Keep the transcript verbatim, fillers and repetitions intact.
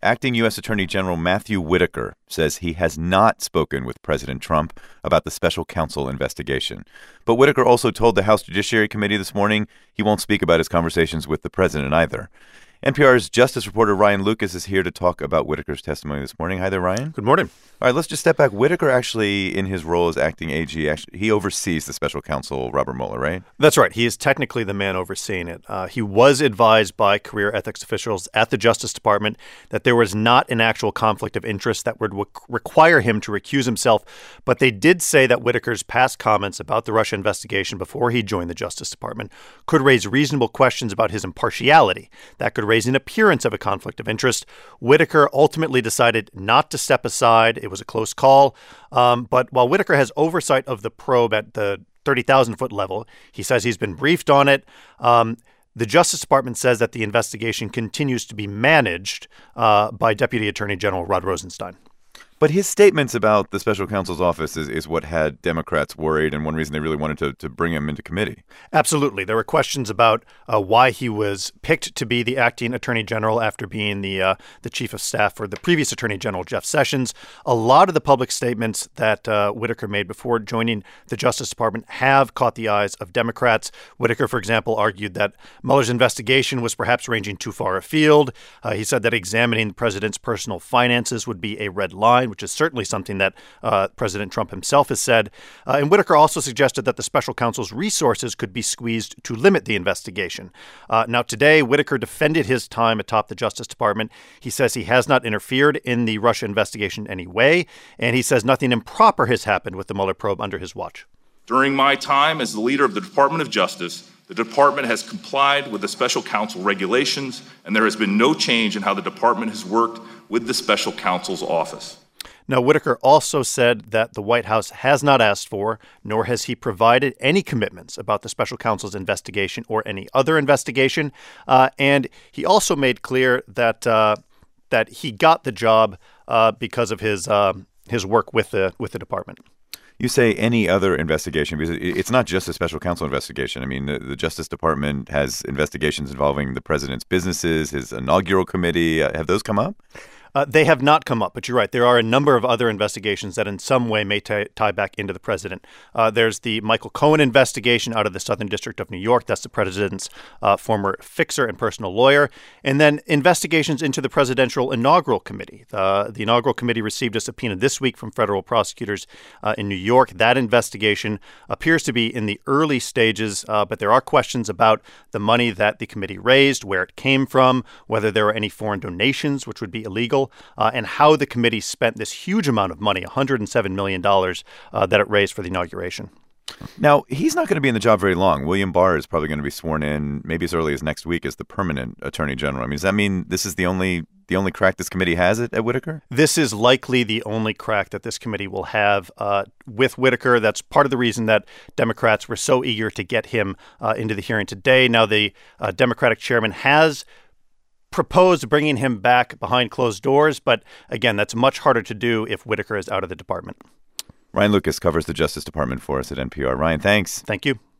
Acting U S Attorney General Matthew Whitaker says he has not spoken with President Trump about the special counsel investigation. But Whitaker also told the House Judiciary Committee this morning he won't speak about his conversations with the president either. N P R's Justice reporter Ryan Lucas is here to talk about Whitaker's testimony this morning. Hi there, Ryan. Good morning. All right, let's just step back. Whitaker actually, in his role as acting A G, actually, he oversees the special counsel, Robert Mueller, right? That's right. He is technically the man overseeing it. Uh, he was advised by career ethics officials at the Justice Department that there was not an actual conflict of interest that would re- require him to recuse himself. But they did say that Whitaker's past comments about the Russia investigation before he joined the Justice Department could raise reasonable questions about his impartiality. That could raise an appearance of a conflict of interest. Whitaker ultimately decided not to step aside. It was a close call. Um, but while Whitaker has oversight of the probe at the thirty thousand foot level, he says he's been briefed on it. Um, the Justice Department says that the investigation continues to be managed uh, by Deputy Attorney General Rod Rosenstein. But his statements about the special counsel's office is, is what had Democrats worried, and one reason they really wanted to, to bring him into committee. Absolutely. There were questions about uh, why he was picked to be the acting attorney general after being the uh, the chief of staff for the previous attorney general, Jeff Sessions. A lot of the public statements that uh, Whitaker made before joining the Justice Department have caught the eyes of Democrats. Whitaker, for example, argued that Mueller's investigation was perhaps ranging too far afield. Uh, he said that examining the president's personal finances would be a red line, which is certainly something that uh, President Trump himself has said. Uh, and Whitaker also suggested that the special counsel's resources could be squeezed to limit the investigation. Uh, now, today, Whitaker defended his time atop the Justice Department. He says he has not interfered in the Russia investigation in any way, and he says nothing improper has happened with the Mueller probe under his watch. During my time as the leader of the Department of Justice, the department has complied with the special counsel regulations, and there has been no change in how the department has worked with the special counsel's office. Now, Whitaker also said that the White House has not asked for, nor has he provided any commitments about the special counsel's investigation or any other investigation. Uh, and he also made clear that uh, that he got the job uh, because of his uh, his work with the with the department. You say any other investigation, because it's not just a special counsel investigation. I mean, the, the Justice Department has investigations involving the president's businesses, his inaugural committee. Uh, have those come up? Uh, they have not come up, but you're right. There are a number of other investigations that in some way may t- tie back into the president. Uh, there's the Michael Cohen investigation out of the Southern District of New York. That's the president's uh, former fixer and personal lawyer. And then investigations into the presidential inaugural committee. Uh, the inaugural committee received a subpoena this week from federal prosecutors uh, in New York. That investigation appears to be in the early stages, uh, but there are questions about the money that the committee raised, where it came from, whether there were any foreign donations, which would be illegal. Uh, and how the committee spent this huge amount of money, one hundred seven million dollars, uh, that it raised for the inauguration. Now, he's not going to be in the job very long. William Barr is probably going to be sworn in maybe as early as next week as the permanent attorney general. I mean, does that mean this is the only the only crack this committee has at, at Whitaker? This is likely the only crack that this committee will have uh, with Whitaker. That's part of the reason that Democrats were so eager to get him uh, into the hearing today. Now, the uh, Democratic chairman has proposed bringing him back behind closed doors. But again, that's much harder to do if Whitaker is out of the department. Ryan Lucas covers the Justice Department for us at N P R. Ryan, thanks. Thank you.